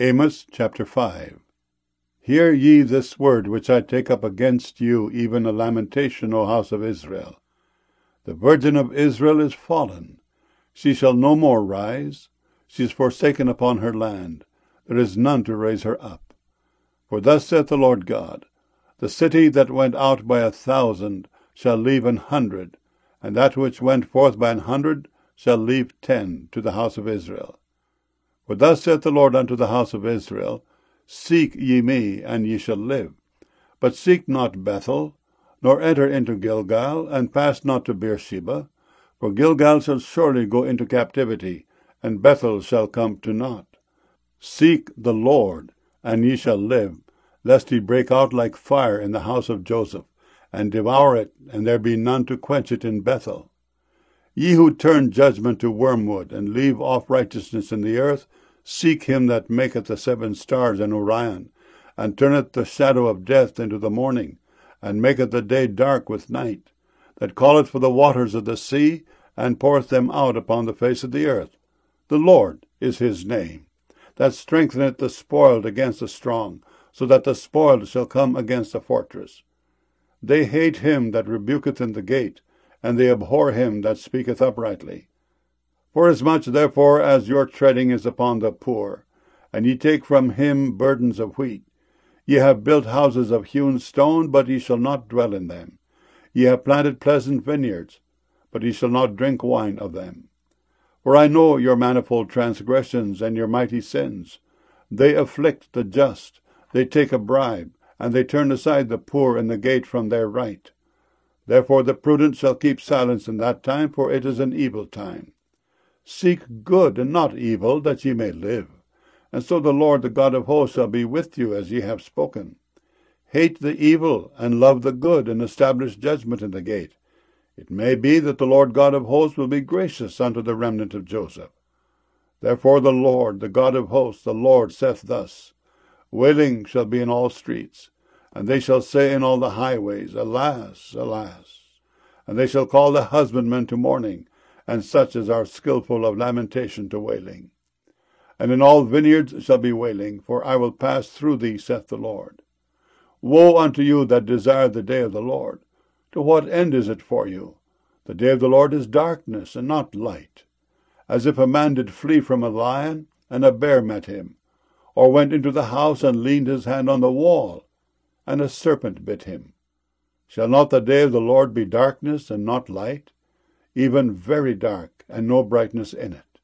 Amos chapter 5. Hear ye this word which I take up against you, even a lamentation, O house of Israel. The virgin of Israel is fallen. She shall no more rise. She is forsaken upon her land. There is none to raise her up. For thus saith the Lord God, the city that went out by 1,000 shall leave 100, and that which went forth by 100 shall leave 10 to the house of Israel. For thus saith the Lord unto the house of Israel, Seek ye me, and ye shall live. But seek not Bethel, nor enter into Gilgal, and pass not to Beersheba. For Gilgal shall surely go into captivity, and Bethel shall come to naught. Seek the Lord, and ye shall live, lest he break out like fire in the house of Joseph, and devour it, and there be none to quench it in Bethel. Ye who turn judgment to wormwood, and leave off righteousness in the earth, seek him that maketh the 7 stars in Orion, and turneth the shadow of death into the morning, and maketh the day dark with night, that calleth for the waters of the sea, and poureth them out upon the face of the earth. The Lord is his name, that strengtheneth the spoiled against the strong, so that the spoiled shall come against the fortress. They hate him that rebuketh in the gate, and they abhor him that speaketh uprightly. Forasmuch therefore as your treading is upon the poor, and ye take from him burdens of wheat, ye have built houses of hewn stone, but ye shall not dwell in them. Ye have planted pleasant vineyards, but ye shall not drink wine of them. For I know your manifold transgressions and your mighty sins. They afflict the just, they take a bribe, and they turn aside the poor in the gate from their right. Therefore the prudent shall keep silence in that time, for it is an evil time. Seek good and not evil, that ye may live. And so the Lord, the God of hosts, shall be with you as ye have spoken. Hate the evil, and love the good, and establish judgment in the gate. It may be that the Lord God of hosts will be gracious unto the remnant of Joseph. Therefore the Lord, the God of hosts, the Lord saith thus, Wailing shall be in all streets, and they shall say in all the highways, Alas, alas! And they shall call the husbandmen to mourning, and such as are skillful of lamentation to wailing. And in all vineyards shall be wailing, for I will pass through thee, saith the Lord. Woe unto you that desire the day of the Lord! To what end is it for you? The day of the Lord is darkness, and not light. As if a man did flee from a lion, and a bear met him, or went into the house, and leaned his hand on the wall, and a serpent bit him. Shall not the day of the Lord be darkness, and not light? Even very dark, and no brightness in it.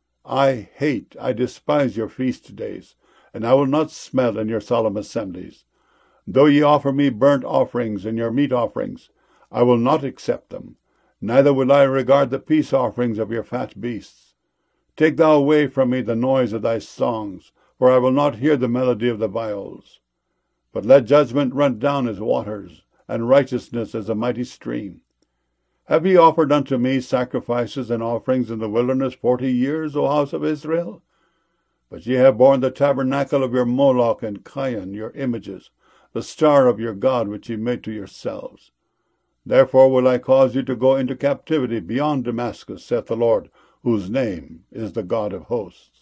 I despise your feast days, and I will not smell in your solemn assemblies. Though ye offer me burnt offerings and your meat offerings, I will not accept them, neither will I regard the peace offerings of your fat beasts. Take thou away from me the noise of thy songs, for I will not hear the melody of the viols. But let judgment run down as waters, and righteousness as a mighty stream. Have ye offered unto me sacrifices and offerings in the wilderness 40 years, O house of Israel? But ye have borne the tabernacle of your Moloch and Chion, your images, the star of your God which ye made to yourselves. Therefore will I cause you to go into captivity beyond Damascus, saith the Lord, whose name is the God of hosts.